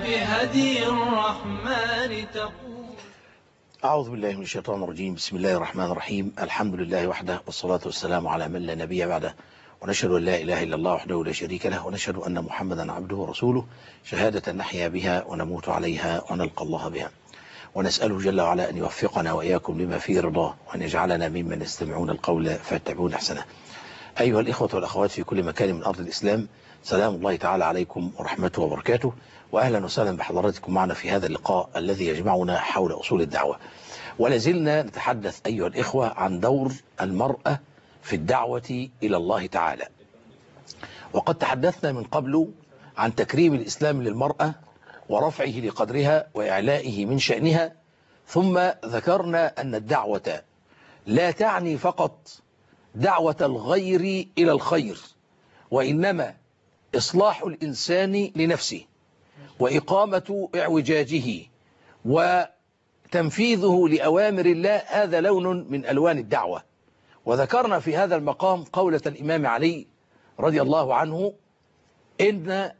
بهدي الرحمن تقول. أعوذ بالله من الشيطان الرجيم. بسم الله الرحمن الرحيم. الحمد لله وحده، والصلاة والسلام على من لا نبي بعده، ونشهد أن لا إله إلا الله وحده لا شريك له، ونشهد أن محمدا عبده ورسوله، شهادة نحيا بها ونموت عليها ونلقى الله بها، ونسأله جل وعلا أن يوفقنا وإياكم لما فيه رضاه، وأن يجعلنا ممن يستمعون القول فيتبعون أحسنه. أيها الإخوة والأخوات في كل مكان من أرض الإسلام، سلام الله تعالى عليكم ورحمته وبركاته، وأهلا وسهلا بحضراتكم معنا في هذا اللقاء الذي يجمعنا حول أصول الدعوة. ولازلنا نتحدث أيها الإخوة عن دور المرأة في الدعوة إلى الله تعالى. وقد تحدثنا من قبل عن تكريم الإسلام للمرأة ورفعه لقدرها وإعلائه من شأنها، ثم ذكرنا أن الدعوة لا تعني فقط دعوة الغير إلى الخير، وإنما إصلاح الإنسان لنفسه وإقامة إعوجاجه وتنفيذه لأوامر الله، هذا لون من ألوان الدعوة. وذكرنا في هذا المقام قولة الإمام علي رضي الله عنه: إن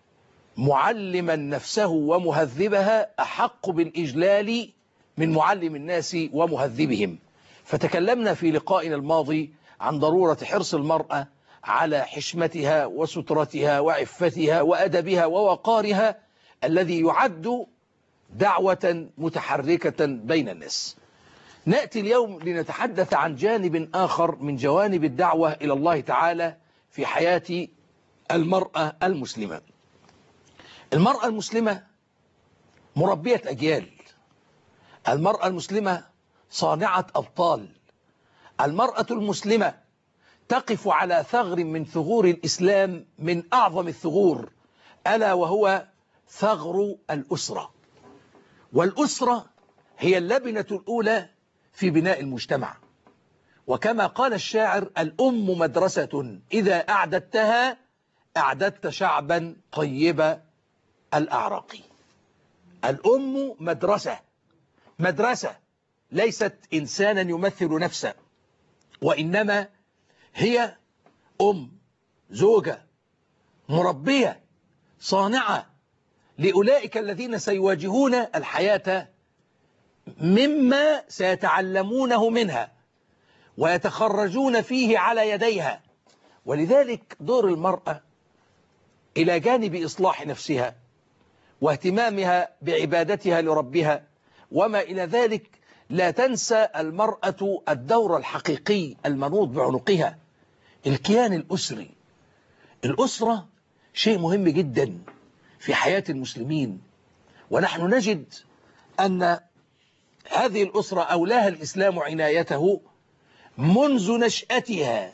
معلما نفسه ومهذبها أحق بالإجلال من معلم الناس ومهذبهم. فتكلمنا في لقائنا الماضي عن ضرورة حرص المرأة على حشمتها وسترتها وعفتها وأدبها ووقارها الذي يعد دعوة متحركة بين الناس. نأتي اليوم لنتحدث عن جانب آخر من جوانب الدعوة إلى الله تعالى في حياة المرأة المسلمة. المرأة المسلمة مربية أجيال، المرأة المسلمة صانعة أبطال، المرأة المسلمة تقف على ثغر من ثغور الإسلام، من أعظم الثغور، ألا وهو ثغر الأسرة. والأسرة هي اللبنة الأولى في بناء المجتمع، وكما قال الشاعر: الأم مدرسة إذا أعددتها أعددت شعبا طيب الأعراق. الأم مدرسة ليست إنسانا يمثل نفسه، وإنما هي أم، زوجة، مربية، صانعة لأولئك الذين سيواجهون الحياة مما سيتعلمونه منها ويتخرجون فيه على يديها. ولذلك دور المرأة إلى جانب إصلاح نفسها واهتمامها بعبادتها لربها وما إلى ذلك، لا تنسى المرأة الدور الحقيقي المنوط بعنقها، الكيان الأسري. الأسرة شيء مهم جدا في حياة المسلمين، ونحن نجد أن هذه الأسرة أولاها الإسلام عنايته منذ نشأتها،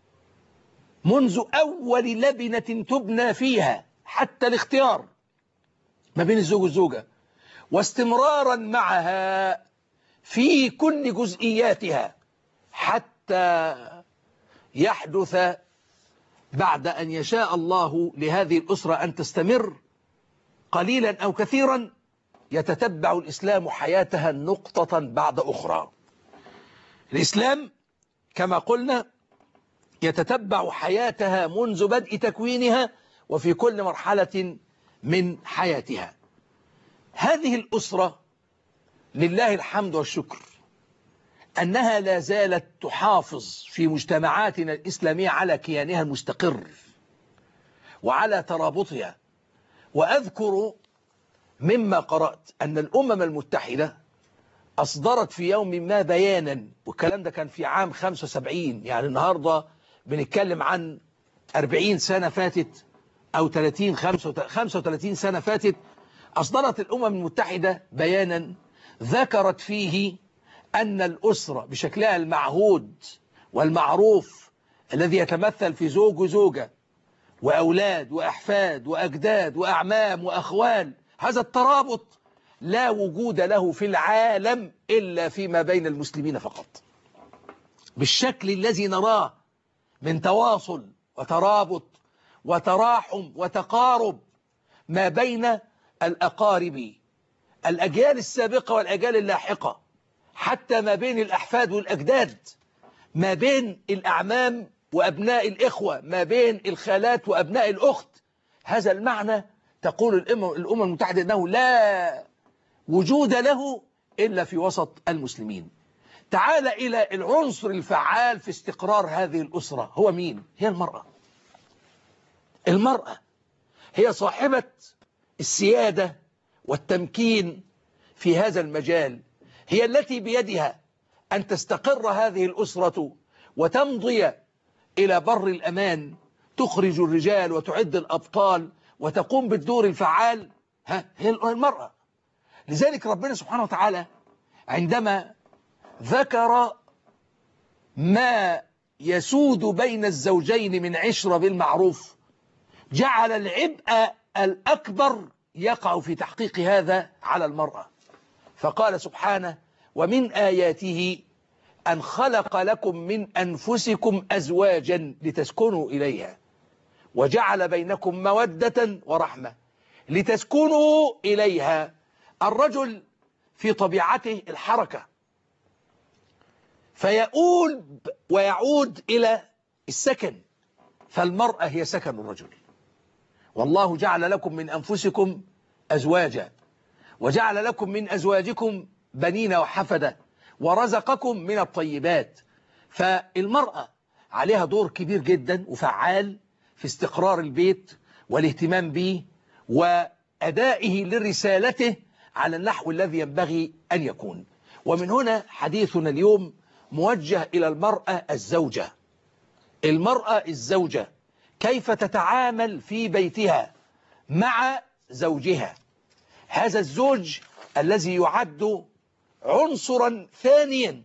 منذ أول لبنة تبنى فيها حتى الاختيار ما بين الزوج والزوجة، واستمرارا معها في كل جزئياتها حتى يحدث بعد أن يشاء الله لهذه الأسرة أن تستمر قليلا أو كثيرا، يتتبع الإسلام حياتها نقطة بعد أخرى. الإسلام كما قلنا يتتبع حياتها منذ بدء تكوينها وفي كل مرحلة من حياتها. هذه الأسرة لله الحمد والشكر أنها لا زالت تحافظ في مجتمعاتنا الإسلامية على كيانها المستقر وعلى ترابطها. وأذكر مما قرأت أن الأمم المتحدة أصدرت في يوم ما بيانا، والكلام ده كان في عام 75، يعني النهاردة بنتكلم عن 40 سنة فاتت أو 35 سنة فاتت. أصدرت الأمم المتحدة بيانا ذكرت فيه أن الأسرة بشكلها المعهود والمعروف الذي يتمثل في زوج وزوجة وأولاد وأحفاد وأجداد وأعمام وأخوال، هذا الترابط لا وجود له في العالم إلا فيما بين المسلمين فقط، بالشكل الذي نراه من تواصل وترابط وتراحم وتقارب ما بين الأقارب، الأجيال السابقة والأجيال اللاحقة، حتى ما بين الأحفاد والأجداد، ما بين الأعمام وأبناء الإخوة، ما بين الخالات وأبناء الأخت. هذا المعنى تقول الأمم المتحدة أنه لا وجود له إلا في وسط المسلمين. تعال إلى العنصر الفعال في استقرار هذه الأسرة، هو مين؟ هي المرأة. المرأة هي صاحبة السيادة والتمكين في هذا المجال، هي التي بيدها أن تستقر هذه الأسرة وتمضي إلى بر الأمان، تخرج الرجال وتعد الأبطال وتقوم بالدور الفعال، هي المرأة. لذلك ربنا سبحانه وتعالى عندما ذكر ما يسود بين الزوجين من عشرة بالمعروف جعل العبء الأكبر يقع في تحقيق هذا على المرأة، فقال سبحانه: ومن آياته أن خلق لكم من أنفسكم أزواجا لتسكنوا إليها وجعل بينكم مودة ورحمة لتسكنوا إليها. الرجل في طبيعته الحركة، فيؤول ويعود إلى السكن، فالمرأة هي سكن الرجل. والله جعل لكم من أنفسكم أزواجا وجعل لكم من أزواجكم بنين وحفدة ورزقكم من الطيبات. فالمرأة عليها دور كبير جدا وفعال في استقرار البيت والاهتمام به وأدائه لرسالته على النحو الذي ينبغي أن يكون. ومن هنا حديثنا اليوم موجه إلى المرأة الزوجة. المرأة الزوجة كيف تتعامل في بيتها مع زوجها، هذا الزوج الذي يعد عنصرا ثانيا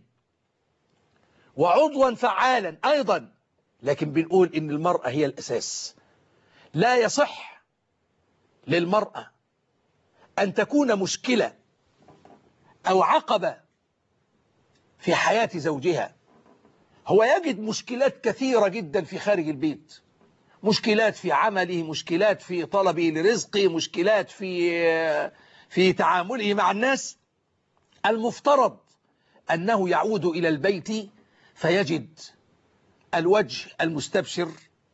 وعضوا فعالا أيضا، لكن بنقول إن المرأة هي الأساس. لا يصح للمرأة أن تكون مشكلة أو عقبة في حياة زوجها. هو يجد مشكلات كثيرة جدا في خارج البيت، مشكلات في عمله، مشكلات في طلبه لرزقه، مشكلات في تعامله مع الناس. المفترض أنه يعود إلى البيت فيجد الوجه المستبشر،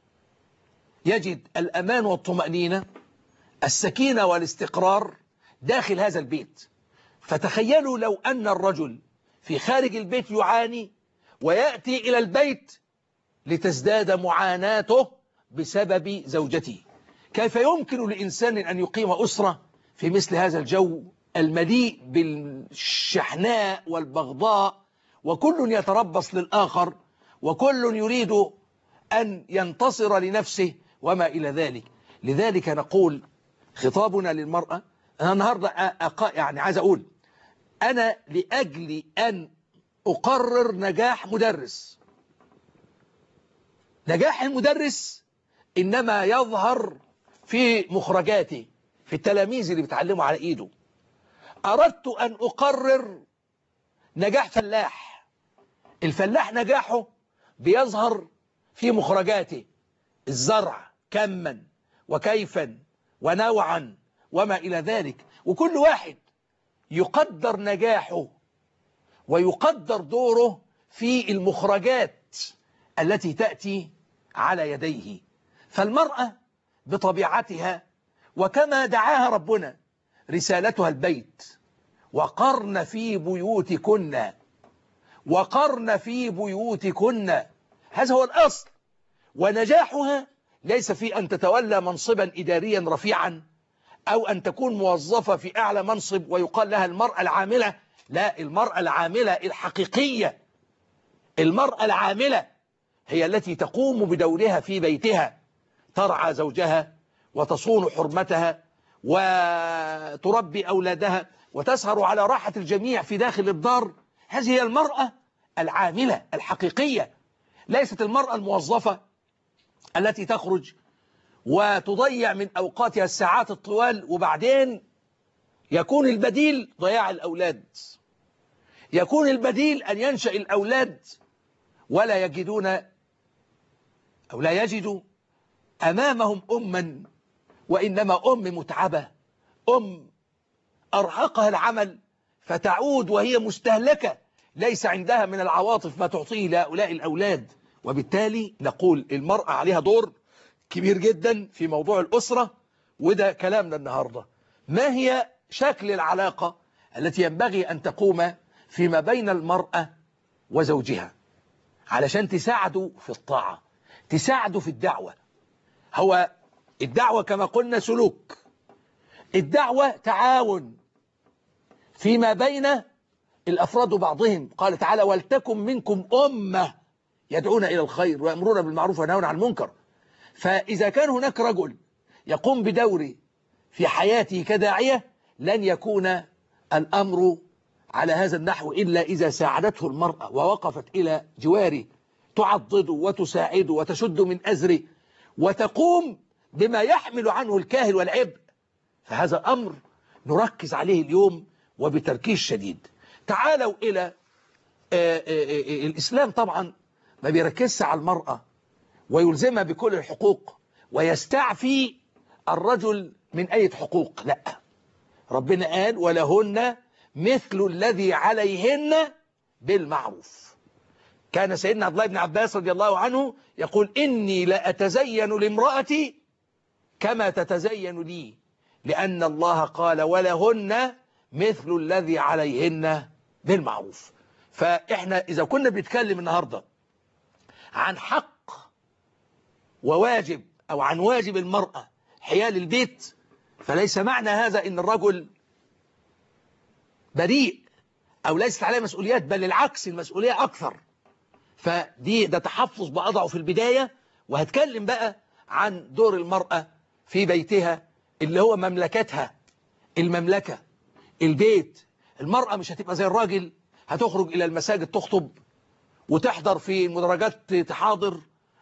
يجد الأمان والطمأنينة، السكينة والاستقرار داخل هذا البيت. فتخيلوا لو أن الرجل في خارج البيت يعاني ويأتي إلى البيت لتزداد معاناته بسبب زوجته، كيف يمكن لإنسان أن يقيم أسرة في مثل هذا الجو المليء بالشحناء والبغضاء، وكل يتربص للآخر وكل يريد أن ينتصر لنفسه وما إلى ذلك. لذلك نقول خطابنا للمرأة. أنا النهاردة يعني عايز أقول أنا لأجل أن أقرر نجاح مدرس، نجاح المدرس إنما يظهر في مخرجاته، في التلاميذ اللي بيتعلموا على إيده. أردت أن أقرر نجاح فلاح، الفلاح نجاحه بيظهر في مخرجاته، الزرع كما وكيفا ونوعا وما إلى ذلك، وكل واحد يقدر نجاحه ويقدر دوره في المخرجات التي تأتي على يديه. فالمرأة بطبيعتها وكما دعاها ربنا رسالتها البيت، وقرن في بيوتكن، وقرن في بيوتكن، هذا هو الأصل. ونجاحها ليس في أن تتولى منصبا إداريا رفيعا أو أن تكون موظفة في أعلى منصب ويقال لها المرأة العاملة. لا، المرأة العاملة الحقيقية، المرأة العاملة هي التي تقوم بدورها في بيتها، ترعى زوجها وتصون حرمتها وتربي أولادها وتسهر على راحة الجميع في داخل الدار. هذه هي المرأة العاملة الحقيقية، ليست المرأة الموظفة التي تخرج وتضيع من أوقاتها الساعات الطوال، وبعدين يكون البديل ضياع الأولاد، يكون البديل أن ينشأ الأولاد ولا يجدون أو لا يجدوا أمامهم أما، وإنما أم متعبة، أم أرهقها العمل فتعود وهي مستهلكة، ليس عندها من العواطف ما تعطيه لهؤلاء الأولاد. وبالتالي نقول المرأة عليها دور كبير جدا في موضوع الأسرة، وده كلامنا النهاردة، ما هي شكل العلاقة التي ينبغي أن تقوم فيما بين المرأة وزوجها علشان تساعده في الطاعة، تساعده في الدعوة؟ هو الدعوة كما قلنا سلوك، الدعوة تعاون فيما بين الأفراد بعضهم. قال تعالى: ولتكن منكم أمة يدعون إلى الخير ويأمرون بالمعروف وينهون عن المنكر. فإذا كان هناك رجل يقوم بدوره في حياته كداعية، لن يكون الأمر على هذا النحو إلا إذا ساعدته المرأة ووقفت إلى جواره، تعضده وتساعده وتشد من أزره وتقوم بما يحمل عنه الكاهل والعبء. فهذا أمر نركز عليه اليوم وبتركيز شديد. تعالوا إلى الإسلام. طبعا ما بيركزش على المرأة ويلزمها بكل الحقوق ويستعفي الرجل من أي حقوق، لا. ربنا قال: ولهن مثل الذي عليهن بالمعروف. كان سيدنا عبد الله بن عباس رضي الله عنه يقول: إني لأتزين لامرأتي كما تتزين لي، لأن الله قال: ولهن مثل الذي عليهن بالمعروف. فإحنا إذا كنا بنتكلم النهاردة عن حق وواجب أو عن واجب المرأة حيال البيت، فليس معنى هذا إن الرجل بريء أو ليست عليه مسؤوليات، بل العكس، المسؤولية أكثر. ده تحفظ بأضعه في البداية، وهتكلم بقى عن دور المرأة في بيتها اللي هو مملكتها، المملكة، البيت. المرأة مش هتبقى زي الراجل هتخرج إلى المساجد تخطب وتحضر في المدرجات تحاضر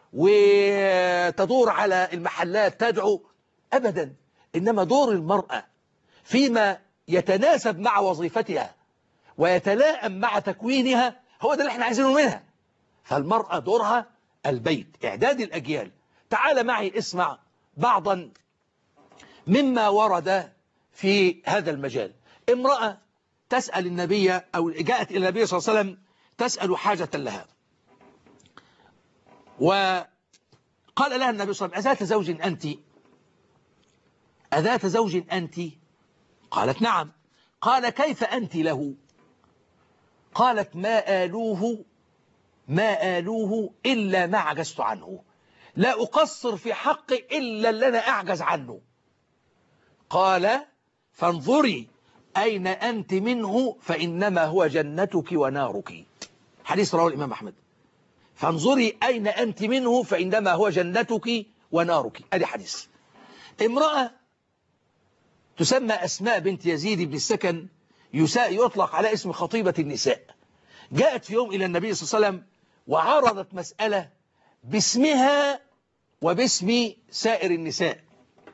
وتدور على المحلات تدعو، أبدا. إنما دور المرأة فيما يتناسب مع وظيفتها ويتلائم مع تكوينها هو ده اللي احنا عايزينه منها. فالمرأة دورها البيت، إعداد الأجيال. تعال معي اسمع بعضا مما ورد في هذا المجال. امرأة تسأل النبي أو جاءت إلى النبي صلى الله عليه وسلم تسأل حاجة لها، وقال لها النبي صلى الله عليه وسلم: أذات زوج أنت؟ أذات زوج أنت؟ قالت: نعم. قال: كيف أنت له؟ قالت: ما آلوه إلا ما عجزت عنه، لا أقصر في حقي إلا اللي أنا أعجز عنه. قال: فانظري أين أنت منه فإنما هو جنتك ونارك. حديث رواه الإمام أحمد. فانظري أين أنت منه فإنما هو جنتك ونارك. أدي حديث. امرأة تسمى أسماء بنت يزيد بن السكن، يطلق على اسم خطيبة النساء، جاءت في يوم إلى النبي صلى الله عليه وسلم وعرضت مسألة باسمها وباسم سائر النساء،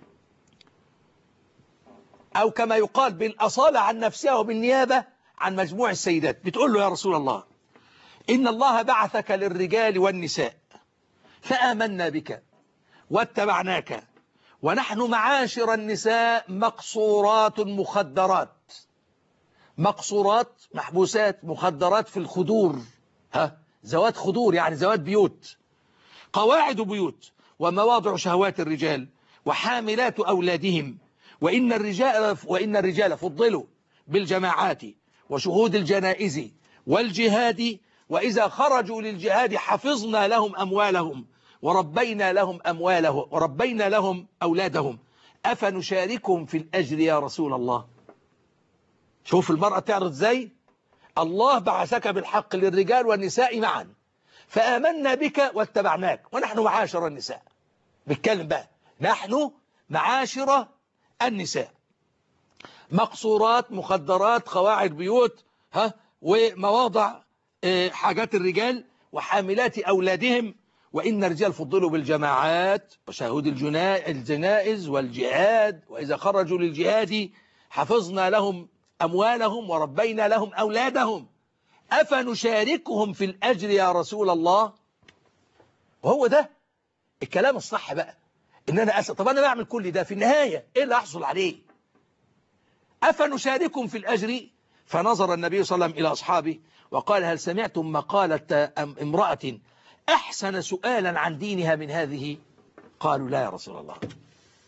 أو كما يقال بالأصالة عن نفسها وبالنيابة عن مجموع السيدات. بتقول له: يا رسول الله، إن الله بعثك للرجال والنساء، فآمنا بك واتبعناك، ونحن معاشر النساء مقصورات مخدرات. مقصورات محبوسات، مخدرات في الخدور، زوات خدور يعني زوات بيوت، قواعد بيوت، ومواضع شهوات الرجال، وحاملات أولادهم. وإن الرجال فضلوا بالجماعات وشهود الجنائز والجهاد، وإذا خرجوا للجهاد حفظنا لهم أموالهم وربينا لهم أولادهم، أفنشاركهم في الأجر يا رسول الله؟ شوف المرأة تعرض ازاي. الله بعثك بالحق للرجال والنساء معا، فآمنا بك واتبعناك، ونحن معاشر النساء. بيتكلم بقى، نحن معاشر النساء مقصورات، مخدرات، قواعد بيوت، ومواضع حاجات الرجال، وحاملات أولادهم. وإن الرجال فضلوا بالجماعات وشهود الجنائز والجهاد، وإذا خرجوا للجهاد حفظنا لهم أموالهم وربينا لهم أولادهم، أفنشاركهم في الأجر يا رسول الله؟ وهو ده الكلام الصح بقى، إن أنا أسأل: طب أنا بعمل كل ده في النهاية إيه اللي أحصل عليه؟ أفنشاركهم في الأجر؟ فنظر النبي صلى الله عليه وسلم إلى أصحابه وقال: هل سمعتم مقالة امرأة أحسن سؤالا عن دينها من هذه؟ قالوا: لا يا رسول الله.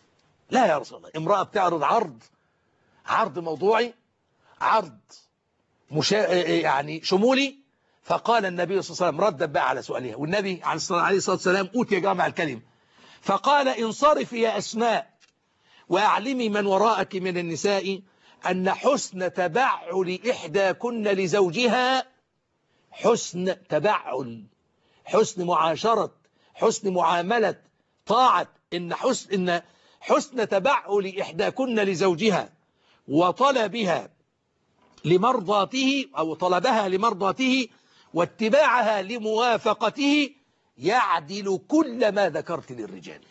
لا يا رسول الله، امرأة بتعرض عرض موضوعي، عرض يعني شمولي. فقال النبي صلى الله عليه وسلم ردا بقى على سؤالها، والنبي عليه الصلاة والسلام أوتي جامع الكلم، فقال انصرفي يا أسماء وأعلمي من وراءك من النساء أن حسن تبعل إحداكن لزوجها، حسن تبعل، حسن معاشرة، حسن معاملة، طاعة، إن حسن تبعل إحداكن لزوجها وطلبها لمرضاته أو طلبها لمرضاته واتباعها لموافقته يعدل كل ما ذكرت للرجال.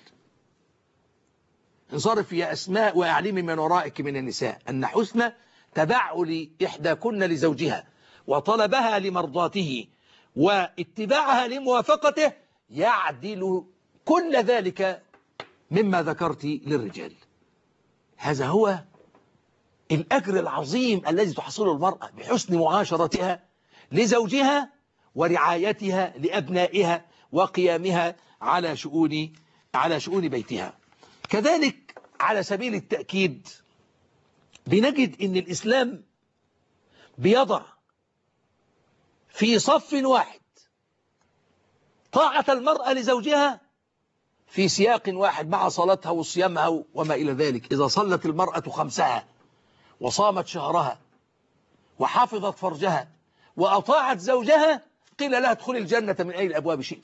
انصرف يا أسماء وأعلمي من ورائك من النساء أن حسن تبعل إحداكن لزوجها وطلبها لمرضاته واتباعها لموافقته يعدل كل ذلك مما ذكرت للرجال. هذا هو الأجر العظيم الذي تحصله المرأة بحسن معاشرتها لزوجها ورعايتها لأبنائها وقيامها على شؤون بيتها. كذلك على سبيل التأكيد بنجد أن الإسلام بيضع في صف واحد طاعة المرأة لزوجها في سياق واحد مع صلاتها وصيامها وما إلى ذلك. إذا صلت المرأة خمسها وصامت شهرها وحافظت فرجها وأطاعت زوجها قيل لها ادخلي الجنة من أي الأبواب شئت.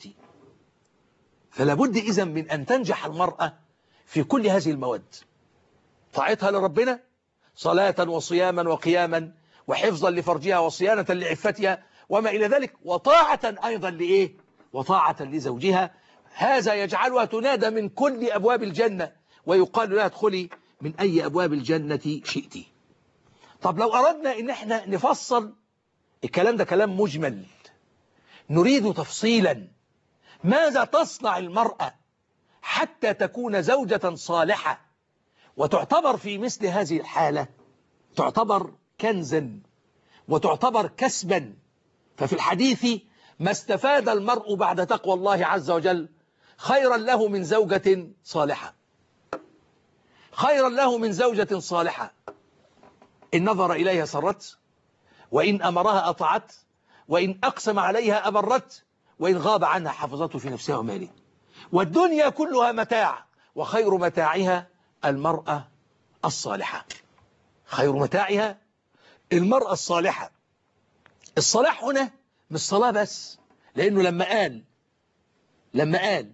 فلا بد إذن من أن تنجح المرأة في كل هذه المواد، طاعتها لربنا صلاة وصياما وقياما وحفظا لفرجها وصيانة لعفتها وما إلى ذلك، وطاعة أيضا لإيه؟ وطاعة لزوجها. هذا يجعلها تنادى من كل أبواب الجنة ويقال لها ادخلي من أي أبواب الجنة شئت. طب لو أردنا إن احنا نفصل الكلام ده، كلام مجمل، نريد تفصيلا. ماذا تصنع المرأة حتى تكون زوجة صالحة وتعتبر في مثل هذه الحالة تعتبر كنزا وتعتبر كسبا؟ ففي الحديث ما استفاد المرء بعد تقوى الله عز وجل خيرا له من زوجة صالحة، خيرا له من زوجة صالحة إن نظر إليها سرت، وإن أمرها أطاعت، وإن أقسم عليها أبرت، وإن غاب عنها حفظته في نفسها وماله. والدنيا كلها متاع، وخير متاعها المرأة الصالحة، خير متاعها المرأة الصالحة. الصلاح هنا مش صلاة بس، لأنه لما قال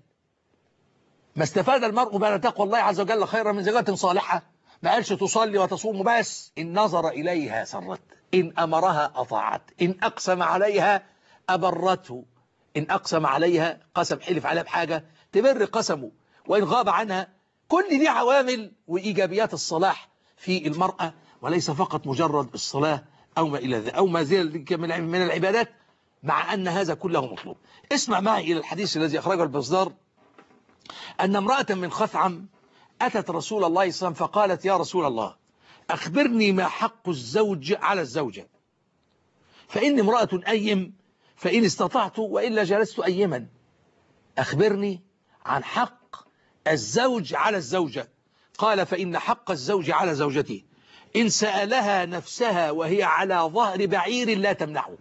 ما استفاد المرء بعد تقوى الله عز وجل خيرا من زوجة صالحة، ما قالش تصلي وتصوم بس، إن نظر إليها سرت، إن أمرها أطاعت، إن أقسم عليها أبرته، إن أقسم عليها قسم حلف عليها بحاجة تبر قسمه، وإن غاب عنها. كل دي عوامل وإيجابيات الصلاح في المرأة، وليس فقط مجرد الصلاة أو ما إلى ذلك أو ما زال من العبادات، مع أن هذا كله مطلوب. اسمع معي إلى الحديث الذي أخرجه البزار أن امرأة من خثعم أتت رسول الله صلى الله عليه وسلم فقالت يا رسول الله أخبرني ما حق الزوج على الزوجة، فإني امرأة أيم فإن استطعت وإلا جلست أيما. أخبرني عن حق الزوج على الزوجة. قال فإن حق الزوج على زوجته إن سألها نفسها وهي على ظهر بعير لا تمنعه.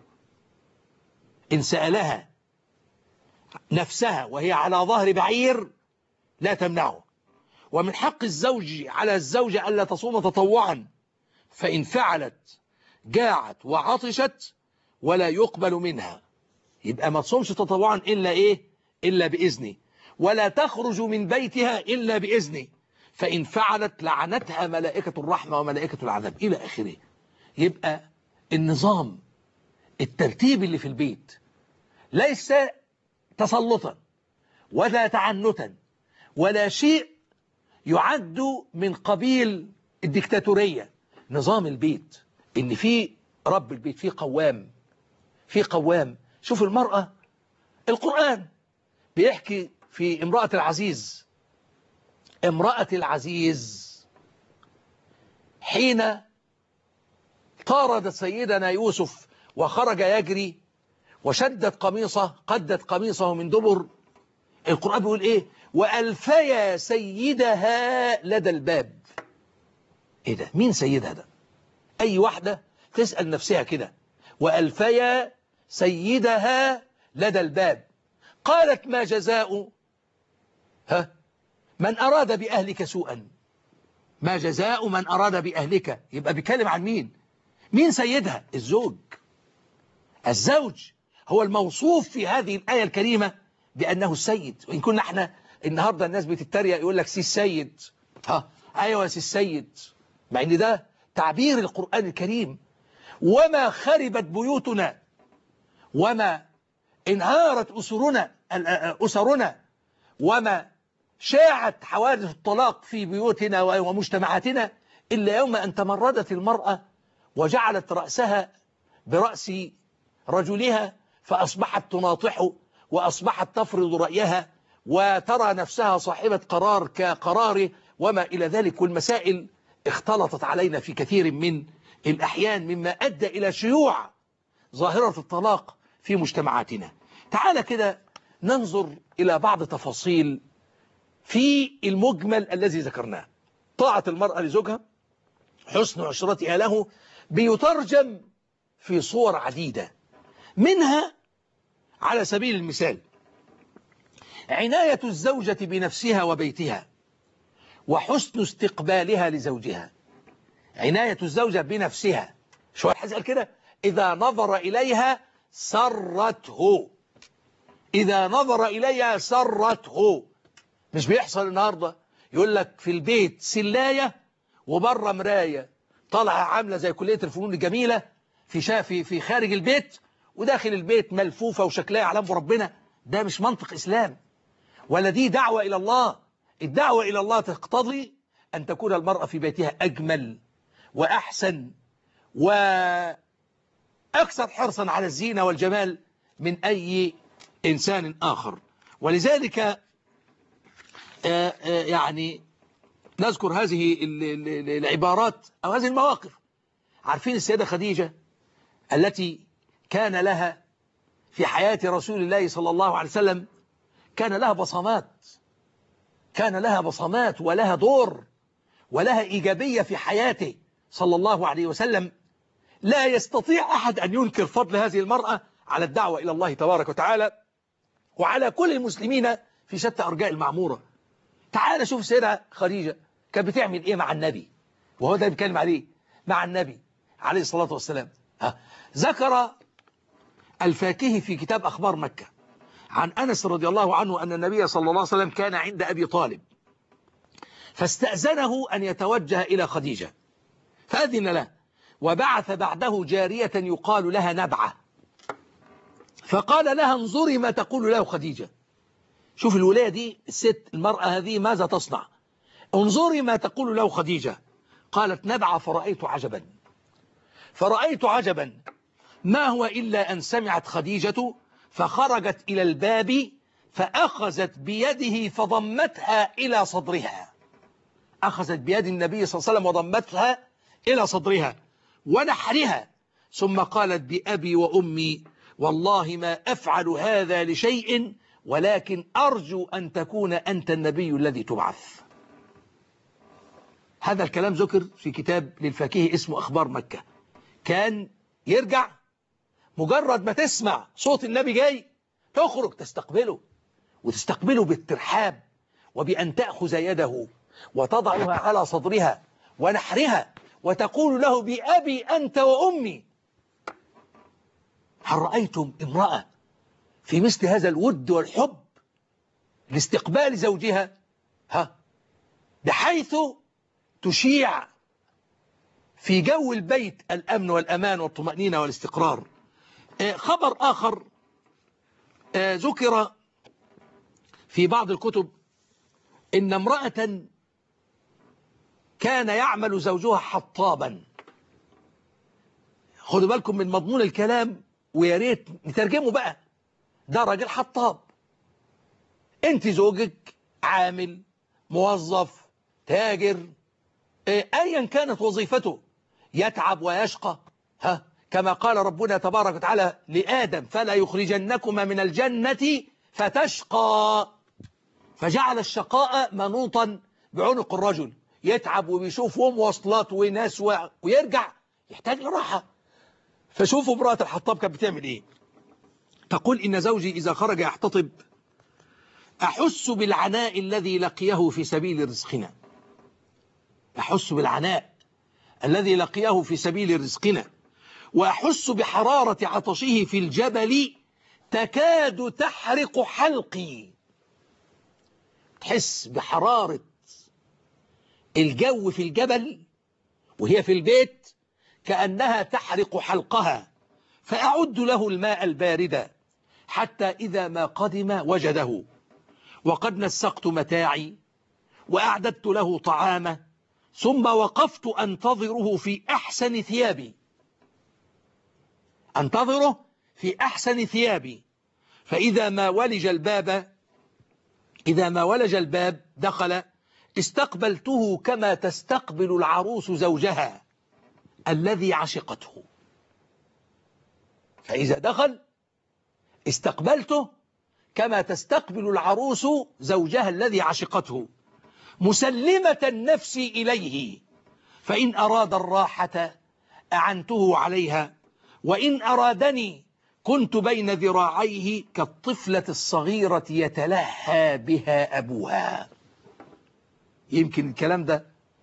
إن سألها نفسها وهي على ظهر بعير لا تمنعه. ومن حق الزوج على الزوجة ألا تصوم تطوعا، فإن فعلت جاعت وعطشت ولا يقبل منها. يبقى ما تصومش تطوعا إلا إيه؟ إلا بإذنه، ولا تخرج من بيتها إلا بإذنه، فإن فعلت لعنتها ملائكة الرحمة وملائكة العذاب إلى آخره. يبقى النظام الترتيب اللي في البيت ليس تسلطا ولا تعنتا ولا شيء يعد من قبيل الديكتاتورية. نظام البيت إن في رب البيت، في قوام. شوف المرأة، القرآن بيحكي في امرأة العزيز حين طارد سيدنا يوسف وخرج يجري وشدت قميصه، قدت قميصه من دبر. القرآن بيقول إيه؟ وألفيا سيدها لدى الباب. إيه ده؟ مين سيدها ده؟ أي واحدة تسأل نفسها كده. وألفيا سيدها لدى الباب. قالت ما جزاء من أراد بأهلك سوءا. ما جزاء من أراد بأهلك. يبقى بيتكلم عن مين؟ مين سيدها؟ الزوج. الزوج هو الموصوف في هذه الآية الكريمة بأنه السيد. وإن كنا احنا النهاردة الناس بتتريق يقول لك سي السيد. أيوة سي السيد، مع ان ده تعبير القرآن الكريم. وما خربت بيوتنا وما انهارت أسرنا وما شاعت حوادث الطلاق في بيوتنا ومجتمعاتنا إلا يوم أن تمردت المرأة وجعلت رأسها برأس رجلها فأصبحت تناطح وأصبحت تفرض رأيها وترى نفسها صاحبة قرار كقراره وما إلى ذلك. والمسائل اختلطت علينا في كثير من الأحيان مما أدى إلى شيوع ظاهرة الطلاق في مجتمعاتنا. تعال كده ننظر إلى بعض تفاصيل في المجمل الذي ذكرناه. طاعة المرأة لزوجها، حسن عشرتها له، بيترجم في صور عديدة. منها على سبيل المثال عناية الزوجة بنفسها وبيتها وحسن استقبالها لزوجها. عناية الزوجة بنفسها، شو هسأل كده، إذا نظر إليها سرته. إذا نظر إليها سرته. مش بيحصل النهاردة يقول لك في البيت سلاية وبره مراية، طالعة عاملة زي كلية الفنون الجميلة في خارج البيت، وداخل البيت ملفوفة وشكلها يعلم ربنا. ده مش منطق إسلام، ولا دي دعوة إلى الله. الدعوة إلى الله تقتضي أن تكون المرأة في بيتها أجمل وأحسن وأكثر حرصا على الزينة والجمال من أي إنسان آخر. ولذلك يعني نذكر هذه العبارات أو هذه المواقف. عارفين السيدة خديجة التي كان لها في حياة رسول الله صلى الله عليه وسلم كان لها بصمات ولها دور ولها إيجابية في حياته صلى الله عليه وسلم. لا يستطيع أحد أن ينكر فضل هذه المرأة على الدعوة إلى الله تبارك وتعالى وعلى كل المسلمين في شتى أرجاء المعمورة. تعال شوف السيدة خديجة كانت بتعمل إيه مع النبي، وهو ده بيتكلم عليه مع النبي عليه الصلاة والسلام. ذكر الفاكهي في كتاب أخبار مكة عن أنس رضي الله عنه أن النبي صلى الله عليه وسلم كان عند أبي طالب فاستأذنه أن يتوجه إلى خديجة فأذن له، وبعث بعده جارية يقال لها نبعة فقال لها انظري ما تقول له خديجة. شوف الولاية دي، الست المرأة هذه ماذا تصنع؟ انظري ما تقول له خديجة. قالت نبعة فرأيت عجبا ما هو إلا أن سمعت خديجة فخرجت إلى الباب فأخذت بيده فضمتها إلى صدرها. أخذت بيد النبي صلى الله عليه وسلم وضمتها إلى صدرها ونحرها، ثم قالت بأبي وأمي والله ما أفعل هذا لشيء ولكن أرجو أن تكون أنت النبي الذي تبعث. هذا الكلام ذكر في كتاب للفاكهي اسمه أخبار مكة. كان يرجع مجرد ما تسمع صوت النبي جاي تخرج تستقبله بالترحاب وبأن تأخذ يده وتضعها على صدرها ونحرها وتقول له بأبي أنت وأمي. هل رأيتم امرأة في مثل هذا الود والحب لاستقبال زوجها بحيث تشيع في جو البيت الأمن والأمان والطمأنينة والاستقرار؟ خبر آخر ذكر في بعض الكتب إن امرأة كان يعمل زوجها حطابا. خدوا بالكم من مضمون الكلام ويا ريت نترجمه بقى. ده راجل حطاب، انت زوجك عامل موظف تاجر ايا كانت وظيفته يتعب ويشقى كما قال ربنا تبارك وتعالى لآدم فلا يخرجنكما من الجنة فتشقى. فجعل الشقاء منوطا بعنق الرجل، يتعب وبيشوف مواصلات وناس ويرجع يحتاج لراحة. فشوفوا امرأة الحطاب كانت بتعمل ايه. تقول إن زوجي إذا خرج يحتطب أحس بالعناء الذي لقيه في سبيل رزقنا. أحس بالعناء الذي لقيه في سبيل رزقنا، وأحس بحرارة عطشه في الجبل تكاد تحرق حلقي. تحس بحرارة الجو في الجبل وهي في البيت كأنها تحرق حلقها. فأعد له الماء البارد حتى إذا ما قدم وجده، وقد نسقت متاعي وأعددت له طعامه، ثم وقفت أنتظره في أحسن ثيابي. أنتظره في أحسن ثيابي، فإذا ما ولج الباب دخل استقبلته كما تستقبل العروس زوجها الذي عشقته. فإذا دخل استقبلته كما تستقبل العروس زوجها الذي عشقته، مسلمة النفس إليه، فإن أراد الراحة أعنته عليها، وإن أرادني كنت بين ذراعيه كالطفلة الصغيرة يتلهى بها أبوها. يمكن الكلام ده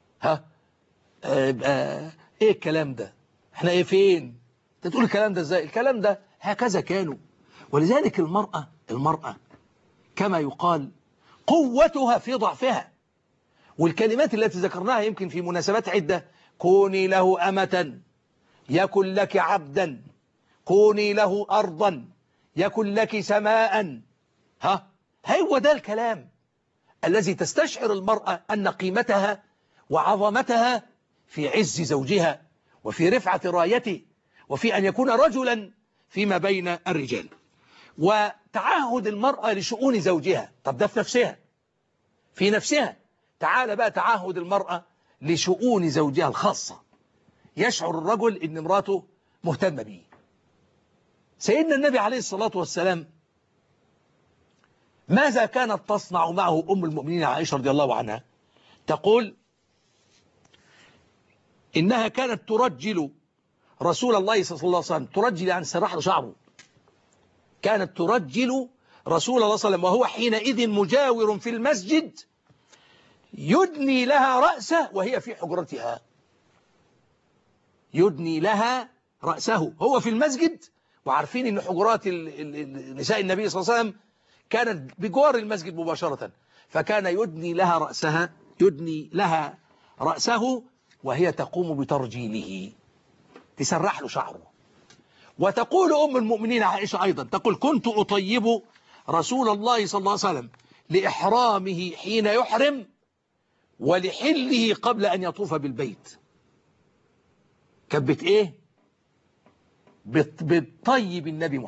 إيه الكلام ده؟ إحنا إيه فين؟ أنت تقول الكلام ده إزاي؟ الكلام ده هكذا كانوا. ولذلك المرأة كما يقال قوتها في ضعفها. والكلمات التي ذكرناها يمكن في مناسبات عدة: كوني له أمة يكن لك عبدا، كوني له أرضا يكن لك سماء. هو ده الكلام الذي تستشعر المرأة أن قيمتها وعظمتها في عز زوجها، وفي رفعة رايته، وفي أن يكون رجلا فيما بين الرجال. وتعهد المرأة لشؤون زوجها. طب ده في نفسها. تعال بقى تعهد المرأة لشؤون زوجها الخاصة. يشعر الرجل أن امراته مهتمة به. سيدنا النبي عليه الصلاة والسلام ماذا كانت تصنع معه أم المؤمنين عائشة رضي الله عنها؟ تقول إنها كانت ترجل رسول الله صلى الله عليه وسلم. ترجل يعني سرح له شعره. كانت ترجل رسول الله صلى الله عليه وسلم وهو حينئذ مجاور في المسجد، يدني لها رأسه وهي في حجرتها. يدني لها رأسه هو في المسجد، وعارفين أن حجرات نساء النبي صلى الله عليه وسلم كانت بجوار المسجد مباشرة، فكان يدني لها رأسه وهي تقوم بترجيله، تسرح له شعره. وتقول أم المؤمنين عائشة أيضا، تقول كنت أطيب رسول الله صلى الله عليه وسلم لإحرامه حين يحرم ولحله قبل أن يطوف بالبيت. كانت بتطيب النبي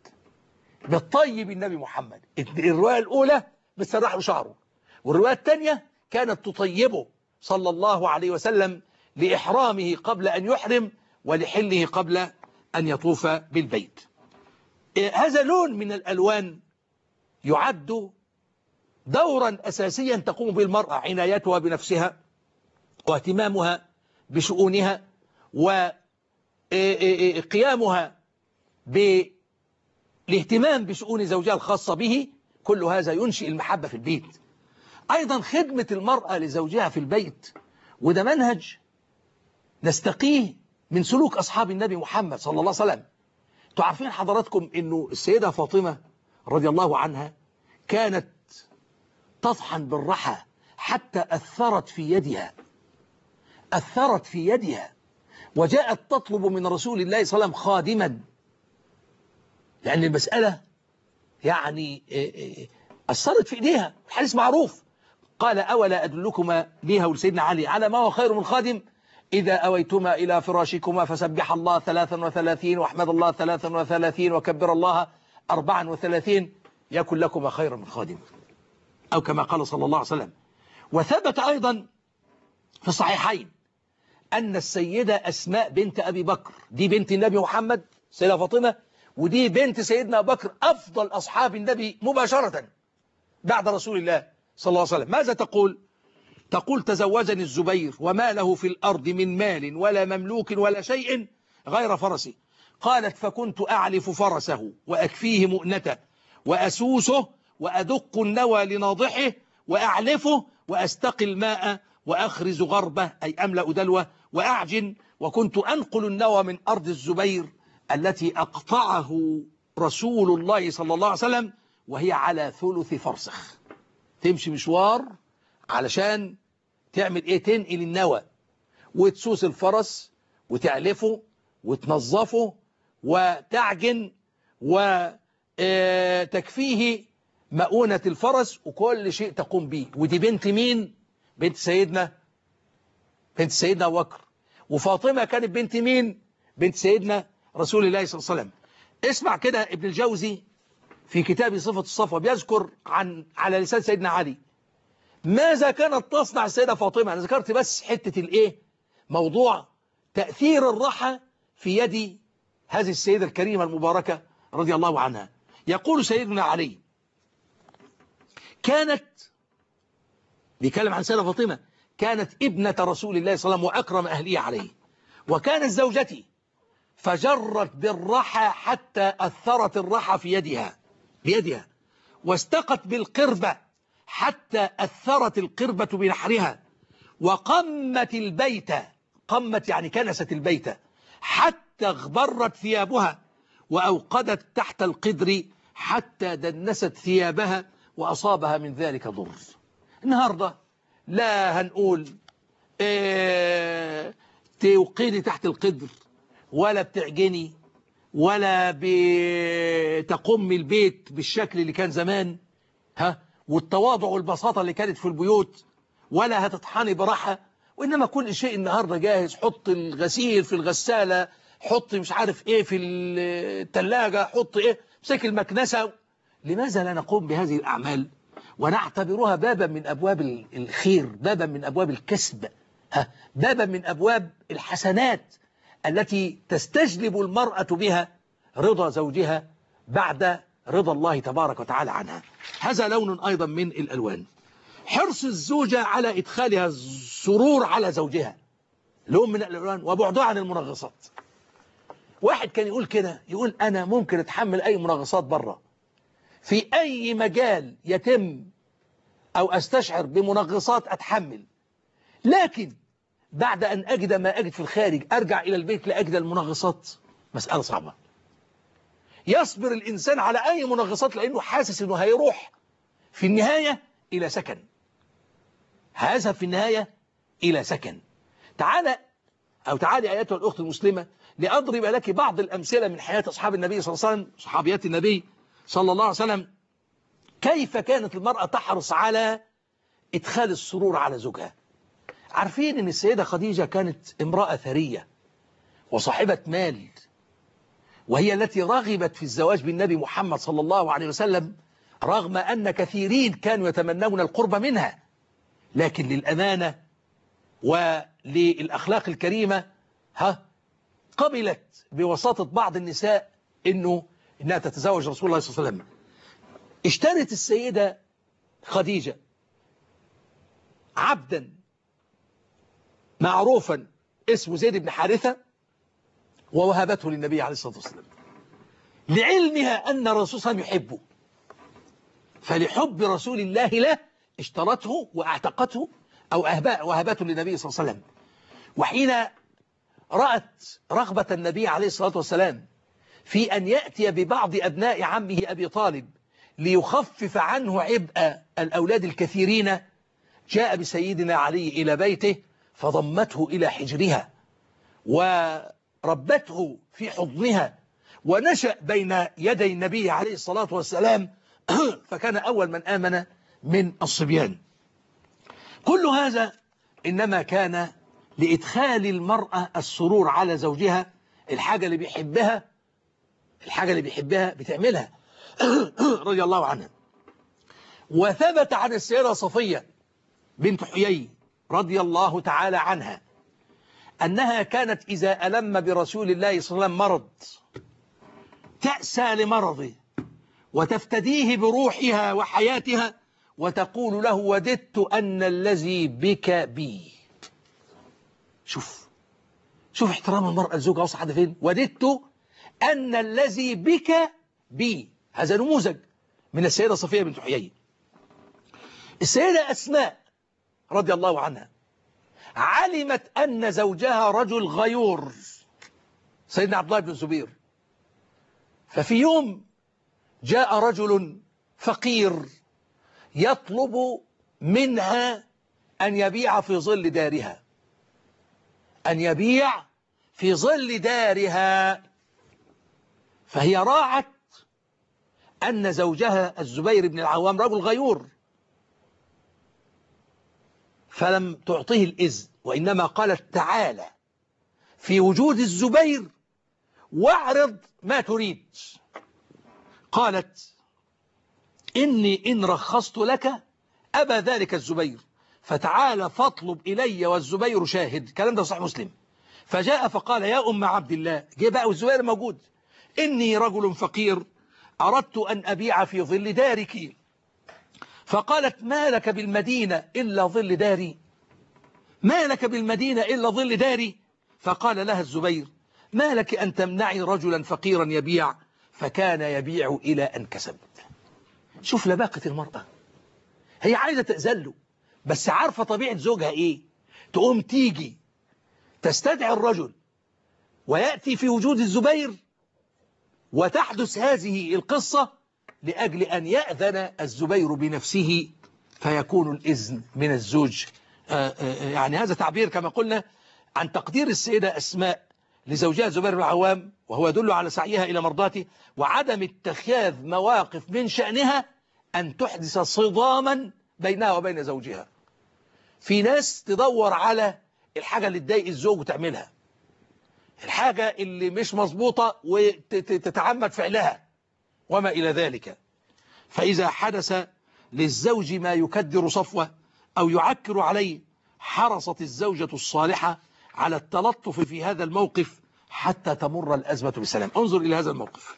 محمد. الرواية الأولى بتسرح له شعره، والرواية الثانية كانت تطيبه صلى الله عليه وسلم لإحرامه قبل أن يحرم ولحله قبل أن يطوف بالبيت. هذا لون من الألوان يعد دورا أساسيا تقوم به المرأة: عنايتها بنفسها واهتمامها بشؤونها وقيامها بالاهتمام بشؤون زوجها الخاصة به. كل هذا ينشئ المحبة في البيت. أيضا خدمة المرأة لزوجها في البيت، وده منهج نستقيه من سلوك أصحاب النبي محمد صلى الله عليه وسلم. تعرفين حضراتكم أنه السيدة فاطمة رضي الله عنها كانت تطحن بالرحى حتى أثرت في يدها، وجاءت تطلب من رسول الله صلى الله عليه وسلم خادما، لأن المسألة يعني أثرت في إيديها. الحديث معروف. قال أولا أدلكما ليها ولسيدنا علي على ما هو خير من خادم؟ إذا أويتما إلى فراشكما فسبح الله 33 واحمد الله 33 وكبر الله 34 يكن لكما خير من خادم، أو كما قال صلى الله عليه وسلم. وثبت أيضا في الصحيحين أن السيدة أسماء بنت أبي بكر، دي بنت النبي محمد سيدة فاطمة، ودي بنت سيدنا أبو بكر أفضل أصحاب النبي مباشرة بعد رسول الله صلى الله عليه وسلم. ماذا تقول؟ تقول تزوجني الزبير وما له في الأرض من مال ولا مملوك ولا شيء غير فرسي. قالت فكنت أعلف فرسه وأكفيه مؤنته وأسوسه وأدق النوى لناضحه وأعلفه وأستقي الماء وأخرز غربه أي أملأ دلوه وأعجن، وكنت أنقل النوى من أرض الزبير التي أقطعه رسول الله صلى الله عليه وسلم وهي على ثلث فرسخ. تمشي مشوار علشان تعمل ايه؟ تنقل النوى وتسوس الفرس وتعلفه وتنظفه وتعجن وتكفيه مؤونة الفرس وكل شيء تقوم به. ودي بنت مين؟ بنت سيدنا أبو بكر. وفاطمة كانت بنت مين؟ بنت سيدنا رسول الله صلى الله عليه وسلم. اسمع كده ابن الجوزي في كتاب صفة الصفوة بيذكر على لسان سيدنا علي ماذا كانت تصنع السيدة فاطمة. أنا ذكرت بس حتة الإيه؟ موضوع تأثير الرحى في يد هذه السيدة الكريمة المباركة رضي الله عنها. يقول سيدنا علي كانت، بيتكلم عن سيدة فاطمة، كانت ابنة رسول الله صلى الله عليه وسلم وأكرم أهله عليه، وكانت زوجتي فجرت بالرحى حتى أثرت الرحى بيدها واستقت بالقربة حتى أثرت القربة بنحرها، وقمت البيت، قمت يعني كنست البيت حتى اغبرت ثيابها، وأوقدت تحت القدر حتى دنست ثيابها وأصابها من ذلك ضر. النهاردة لا هنقول توقيني تحت القدر ولا بتعجني ولا بتقوم البيت بالشكل اللي كان زمان والتواضع والبساطة اللي كانت في البيوت، ولا هتطحني برحى، وإنما كل شيء النهاردة جاهز. حط الغسيل في الغسالة، حط مش عارف ايه في الثلاجة، حط ايه مسك المكنسة. لماذا لا نقوم بهذه الأعمال ونعتبرها بابا من أبواب الخير، بابا من أبواب الكسب، بابا من أبواب الحسنات التي تستجلب المرأة بها رضا زوجها بعد رضا الله تبارك وتعالى عنها. هذا لون أيضا من الألوان. حرص الزوجة على إدخالها السرور على زوجها، لون من الألوان. وبعدها عن المنغصات. واحد كان يقول كده، يقول أنا ممكن أتحمل أي منغصات بره، في أي مجال يتم أو أستشعر بمنغصات أتحمل، لكن بعد أن أجد ما أجد في الخارج أرجع إلى البيت لأجد المنغصات. مسألة صعبة. يصبر الإنسان على أي منغصات لأنه حاسس أنه هيروح في النهاية إلى سكن، هذا في النهاية إلى سكن. تعالي أيتها الأخت المسلمة لأضرب لك بعض الأمثلة من حياة أصحاب النبي صلى الله عليه وسلم، صحابيات النبي صلى الله عليه وسلم، كيف كانت المرأة تحرص على إدخال السرور على زوجها. عارفين أن السيدة خديجة كانت امرأة ثرية وصاحبة مال، وهي التي رغبت في الزواج بالنبي محمد صلى الله عليه وسلم رغم أن كثيرين كانوا يتمنون القرب منها، لكن للأمانة وللأخلاق الكريمة قبلت بوساطة بعض النساء إنها تتزوج رسول الله صلى الله عليه وسلم. اشترت السيدة خديجة عبدا معروفا اسمه زيد بن حارثة ووهبته للنبي عليه الصلاة والسلام، لعلمها أن الرسول صلى الله عليه وسلم يحبه، فلحب رسول الله له اشترته واعتقته أو وهبته للنبي صلى الله عليه وسلم. وحين رأت رغبة النبي عليه الصلاة والسلام في أن يأتي ببعض أبناء عمه أبي طالب ليخفف عنه عبء الأولاد الكثيرين، جاء بسيدنا علي إلى بيته فضمته إلى حجرها وربته في حضنها ونشأ بين يدي النبي عليه الصلاة والسلام، فكان أول من آمن من الصبيان. كل هذا إنما كان لإدخال المرأة السرور على زوجها. الحاجة اللي بيحبها بتعملها رضي الله عنها. وثبت عن السيدة صفية بنت حيي رضي الله تعالى عنها أنها كانت إذا ألم برسول الله صلى الله عليه وسلم مرض تأسى لمرضه وتفتديه بروحها وحياتها وتقول له وددت أن الذي بك بي. شوف احترام المرأة لزوجها وصل حد فين. وددت أن الذي بك بي. هذا نموذج من السيدة صفية بنت حيي. السيدة أسماء رضي الله عنها علمت أن زوجها رجل غيور سيدنا عبد الله بن الزبير. ففي يوم جاء رجل فقير يطلب منها أن يبيع في ظل دارها، أن يبيع في ظل دارها. فهي راعت أن زوجها الزبير بن العوام رجل غيور، فلم تعطيه الإذن، وإنما قالت تعالى في وجود الزبير واعرض ما تريد. قالت إني إن رخصت لك أبى ذلك الزبير، فتعالى فاطلب إلي والزبير شاهد. الكلام ده صحيح مسلم. فجاء فقال يا أم عبد الله، جه بقى والزبير موجود، إني رجل فقير أردت أن أبيع في ظل دارك. فقالت ما لك بالمدينة إلا ظل داري، ما لك بالمدينة إلا ظل داري. فقال لها الزبير ما لك أن تمنعي رجلا فقيرا يبيع، فكان يبيع إلى أن كسب. شوف لباقة المرأة، هي عايزة تأذله بس عارفة طبيعة زوجها إيه. تقوم تيجي تستدعي الرجل ويأتي في وجود الزبير وتحدث هذه القصة لأجل أن يأذن الزبير بنفسه فيكون الإذن من الزوج. يعني هذا تعبير كما قلنا عن تقدير السيدة أسماء لزوجها الزبير بن العوام، وهو يدل على سعيها إلى مرضاته وعدم اتخاذ مواقف من شأنها أن تحدث صداما بينها وبين زوجها. في ناس تدور على الحاجة اللي تضايق الزوج وتعملها، الحاجة اللي مش مظبوطة وتتعمد فعلها وما إلى ذلك. فإذا حدث للزوج ما يكدر صفوه أو يعكر عليه، حرصت الزوجة الصالحة على التلطف في هذا الموقف حتى تمر الأزمة بسلام. انظر إلى هذا الموقف،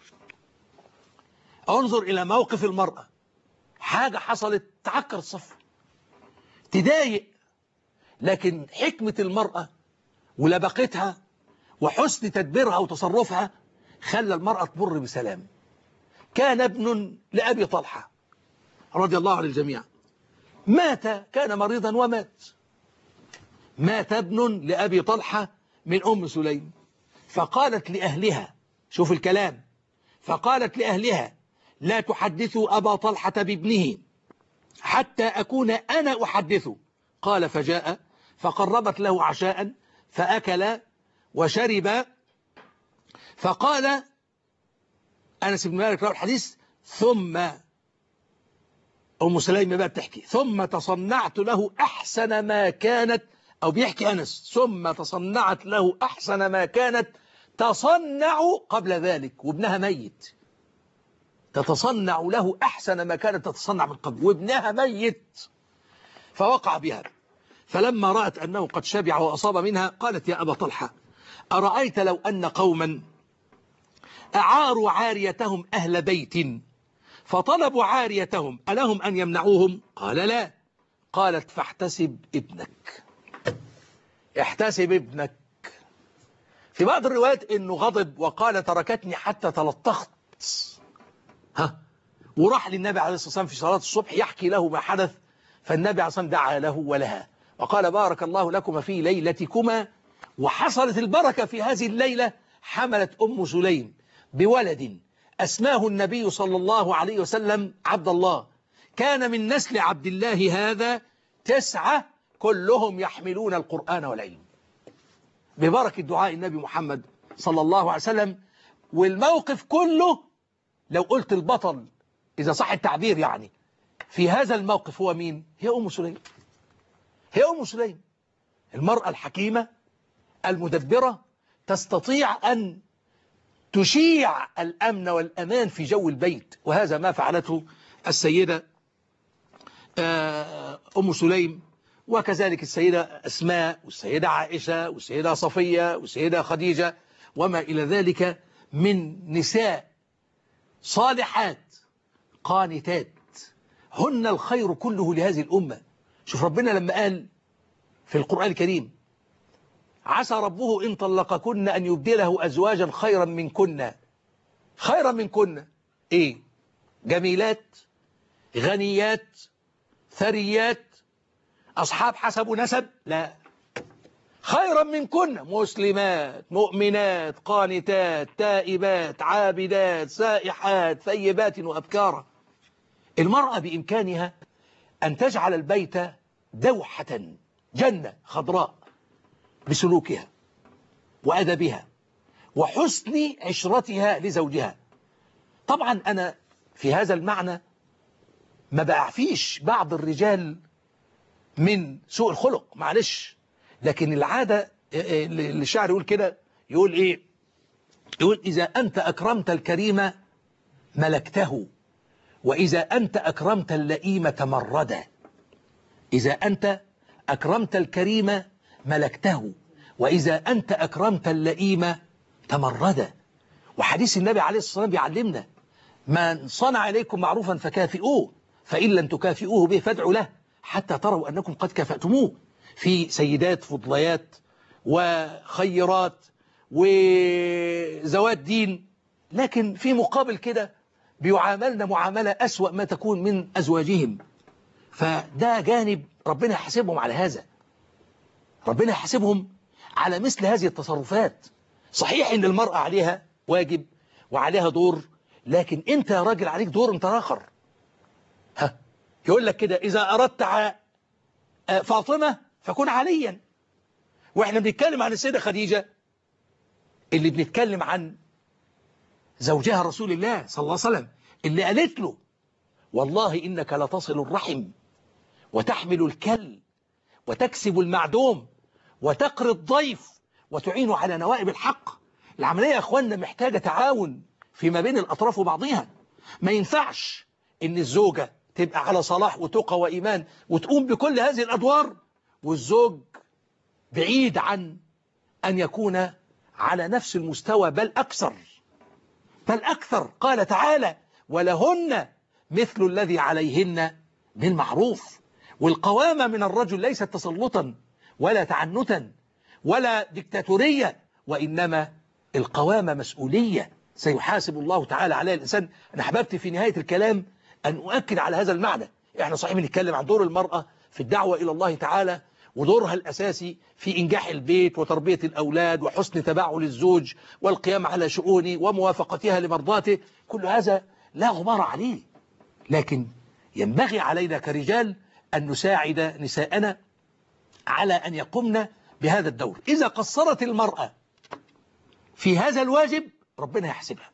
انظر إلى موقف المرأة. حاجة حصلت تعكر الصف، تضايق، لكن حكمة المرأة ولبقتها وحسن تدبيرها وتصرفها خلى المرأة تمر بسلام. كان ابن لأبي طلحة رضي الله عن الجميع، مات، كان مريضا ومات. مات ابن لأبي طلحة من أم سليم، فقالت لأهلها، شوف الكلام، فقالت لأهلها لا تحدثوا أبا طلحة بابنه حتى أكون أنا أحدثه. قال فجاء فقربت له عشاء فأكل وشرب. فقال أنس بن مالك رواه الحديث ثم أم سليم بقى بتحكي ثم تصنعت له أحسن ما كانت، أو بيحكي أنس ثم تصنعت له أحسن ما كانت تصنع قبل ذلك، وابنها ميت. تتصنع له أحسن ما كانت تتصنع من قبل وابنها ميت. فوقع بها، فلما رأت أنه قد شبع وأصاب منها قالت يا أبا طلحة أرأيت لو أن قوما أعاروا عاريتهم أهل بيت فطلبوا عاريتهم ألهم أن يمنعوهم؟ قال لا. قالت فاحتسب ابنك، احتسب ابنك. في بعض الروايات انه غضب وقال تركتني حتى تلطخت، وراح للنبي عليه الصلاة والسلام في صلاة الصبح يحكي له ما حدث. فالنبي عليه الصلاة والسلام دعا له ولها وقال بارك الله لكما في ليلتكما. وحصلت البركة في هذه الليلة، حملت أم سليم بولد أسماه النبي صلى الله عليه وسلم عبد الله. كان من نسل عبد الله هذا 9 كلهم يحملون القرآن والعلم ببركة دعاء النبي محمد صلى الله عليه وسلم. والموقف كله لو قلت البطل إذا صح التعبير يعني في هذا الموقف هو مين؟ هي أم سليم. هي أم سليم المرأة الحكيمة المدبرة، تستطيع أن تشيع الأمن والأمان في جو البيت، وهذا ما فعلته السيدة أم سليم، وكذلك السيدة أسماء والسيدة عائشة والسيدة صفية والسيدة خديجة وما إلى ذلك من نساء صالحات قانتات هن الخير كله لهذه الأمة. شوف ربنا لما قال في القرآن الكريم عسى ربه إن طلقكن أن يبدله أزواجا خيرا منكن. خيرا منكن إيه؟ جميلات، غنيات، ثريات، أصحاب حسب ونسب؟ لا، خيرا منكن مسلمات مؤمنات قانتات تائبات عابدات سائحات ثيبات وأبكارا. المرأة بإمكانها أن تجعل البيت دوحة جنة خضراء بسلوكها وأدبها وحسن عشرتها لزوجها. طبعا أنا في هذا المعنى ما بعفيش بعض الرجال من سوء الخلق، معلش، لكن العادة الشاعر يقول كده، يقول إيه؟ يقول إذا أنت أكرمت الكريم ملكته، وإذا أنت أكرمت اللئيم تمرد. إذا أنت أكرمت الكريم ملكته، وإذا أنت أكرمت اللئيم تمرد. وحديث النبي عليه الصلاة والسلام بيعلمنا من صنع إليكم معروفا فكافئوه، فإن لم تكافئوه به فادعوا له حتى تروا أنكم قد كافأتموه. في سيدات فضليات وخيرات وزوات دين، لكن في مقابل كده بيعاملنا معاملة أسوأ ما تكون من أزواجهم. فده جانب ربنا يحاسبهم على هذا، ربنا يحاسبهم على مثل هذه التصرفات. صحيح إن المرأة عليها واجب وعليها دور، لكن أنت يا راجل عليك دور أنت آخر. يقول لك كده إذا أردت فاطمة فكن عليا. وإحنا بنتكلم عن السيدة خديجة اللي بنتكلم عن زوجها رسول الله صلى الله عليه وسلم، اللي قالت له والله إنك لتصل الرحم وتحمل الكل وتكسب المعدوم وتقري الضيف وتعين على نوائب الحق. العملية يا أخواننا محتاجة تعاون فيما بين الأطراف وبعضها. ما ينفعش إن الزوجة تبقى على صلاح وتقى وإيمان وتقوم بكل هذه الأدوار، والزوج بعيد عن أن يكون على نفس المستوى بل أكثر. بل أكثر. قال تعالى ولهن مثل الذي عليهن بالمعروف. والقوامة من الرجل ليست تسلطا ولا تعنتا ولا ديكتاتورية، وإنما القوامة مسؤولية سيحاسب الله تعالى عليها الإنسان. أنا حببت في نهاية الكلام أن أؤكد على هذا المعنى. إحنا صحيح بنتكلم عن دور المرأة في الدعوة إلى الله تعالى ودورها الأساسي في إنجاح البيت وتربية الأولاد وحسن تبعل الزوج والقيام على شؤونه وموافقتها لمرضاته، كل هذا لا غبار عليه. لكن ينبغي علينا كرجال أن نساعد نساءنا على أن يقمن بهذا الدور. إذا قصرت المرأة في هذا الواجب ربنا يحسبها،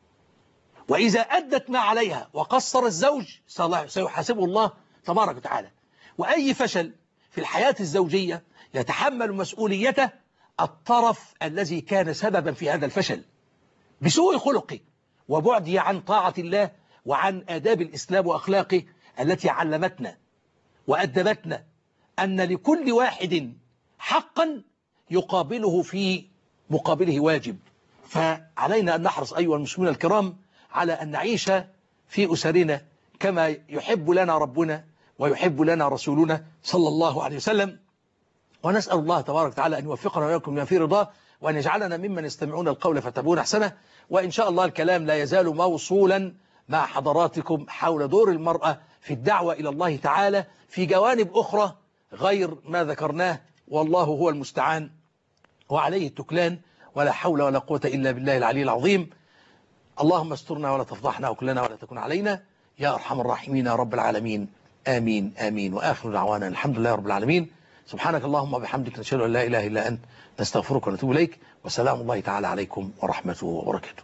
وإذا أدت ما عليها وقصر الزوج سيحاسبه الله تبارك وتعالى. وأي فشل في الحياة الزوجية يتحمل مسؤوليته الطرف الذي كان سببا في هذا الفشل بسوء خلقه وبعده عن طاعة الله وعن آداب الإسلام وأخلاقه التي علمتنا وأدبتنا أن لكل واحد حقا يقابله في مقابله واجب. فعلينا أن نحرص أيها المسلمون الكرام على أن نعيش في أسرنا كما يحب لنا ربنا ويحب لنا رسولنا صلى الله عليه وسلم. ونسأل الله تبارك وتعالى أن يوفقنا وإياكم لما فيه رضاه، وأن يجعلنا ممن يستمعون القول فيتبعون أحسنه. وإن شاء الله الكلام لا يزال موصولا مع حضراتكم حول دور المرأة في الدعوة إلى الله تعالى في جوانب أخرى غير ما ذكرناه، والله هو المستعان وعليه التكلان، ولا حول ولا قوة إلا بالله العلي العظيم. اللهم استرنا ولا تفضحنا وكلنا ولا تكن علينا يا أرحم الراحمين يا رب العالمين. آمين آمين. وآخر دعوانا الحمد لله رب العالمين. سبحانك اللهم وبحمدك نشهد أن لا إله إلا أنت نستغفرك ونتوب إليك، وسلام الله تعالى عليكم ورحمته وبركاته.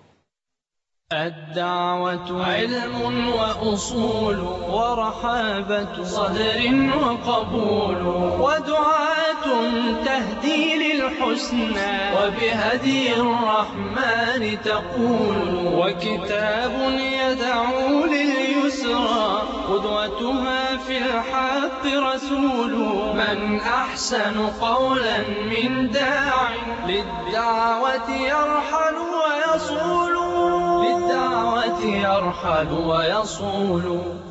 الدعوة علم وأصول ورحابة صدر وقبول ودعاة تهدي للحسنى وبهدي الرحمن تقول، وكتاب يدعو لليسرى قدوتها في الحق رسول. من أحسن قولا من داع للدعوة يرحل ويصول، للدعوة يرحل ويصول.